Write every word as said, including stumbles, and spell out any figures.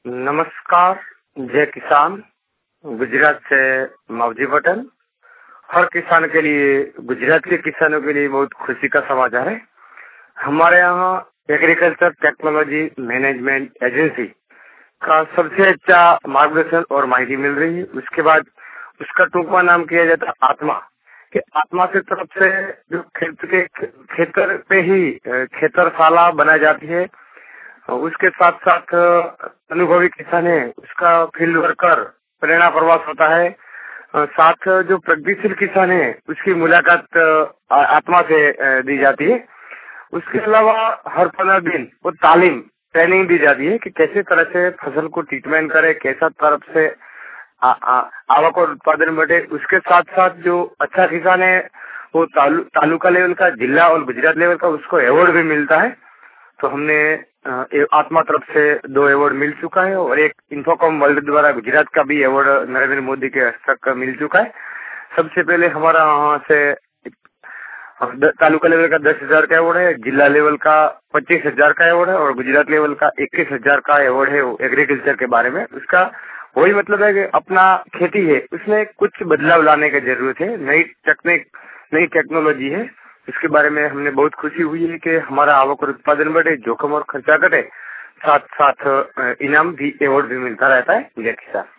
नमस्कार, जय किसान। गुजरात से मावजी पटेल। हर किसान के लिए, गुजरात के किसानों के लिए बहुत खुशी का समाचार है। हमारे यहाँ एग्रीकल्चर टेक्नोलॉजी मैनेजमेंट एजेंसी का सबसे अच्छा मार्गदर्शन और माहिती मिल रही है। उसके बाद उसका टूंका नाम किया जाता है आत्मा कि आत्मा की तरफ से जो खेत के खेतर पे ही खेतरशाला बनाई जाती है। उसके साथ साथ अनुभवी किसान है, उसका फील्ड वर्कर प्रेरणा प्रवास होता है। साथ जो प्रगतिशील किसान है, उसकी मुलाकात आत्मा से दी जाती है। उसके अलावा हर पंद्रह दिन वो तालीम ट्रेनिंग दी जाती है कि कैसे तरह से फसल को ट्रीटमेंट करे, कैसा तरफ से आ, आ, आवक और उत्पादन बढ़े। उसके साथ साथ जो अच्छा किसान है वो तालु, तालुका लेवल का, जिला और गुजरात लेवल का उसको अवार्ड भी मिलता है। तो हमने आत्मा तरफ से दो अवार्ड मिल चुका है और एक इन्फोकॉम वर्ल्ड द्वारा गुजरात का भी अवार्ड नरेंद्र मोदी के हस्तक मिल चुका है। सबसे पहले हमारा वहाँ से तालुका लेवल का दस हजार का अवार्ड है, जिला लेवल का पच्चीस हजार का अवार्ड है और गुजरात लेवल का इक्कीस हजार का अवार्ड है एग्रीकल्चर के बारे में। उसका वही मतलब है कि अपना खेती है उसमें कुछ बदलाव लाने की जरूरत है। नई टेक्निक, नई टेक्नोलॉजी है, इसके बारे में हमने बहुत खुशी हुई है कि हमारा आवक और उत्पादन बढ़े, जोखिम और खर्चा घटे, साथ साथ इनाम भी, अवार्ड भी मिलता रहता है। जय किसान।